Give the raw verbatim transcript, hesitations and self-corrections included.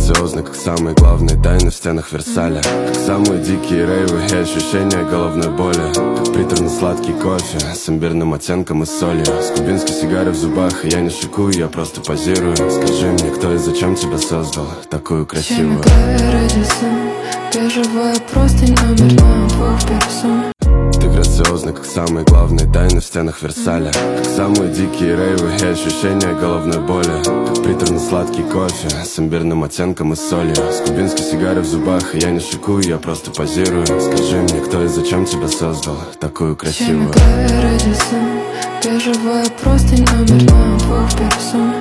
грациозны, как самые главные тайны в стенах Версаля. Как самые дикие рейвы и ощущения головной боли. Как приторно-сладкий кофе с имбирным оттенком и солью. С кубинской сигарой в зубах, и я не шикую, я просто позирую. Скажи мне, кто и зачем тебя создал такую красивую? Бежевая простынь, номер на двух персон. Ты грациозна, как самые главные тайны в стенах Версаля. Как самые дикие рейвы и ощущения головной боли. Как приторно-сладкий кофе с имбирным оттенком и солью. С кубинской сигарой в зубах, и я не шикую, я просто позирую. Скажи мне, кто и зачем тебя создал такую красивую? Бежевая простынь, номер на двух персон.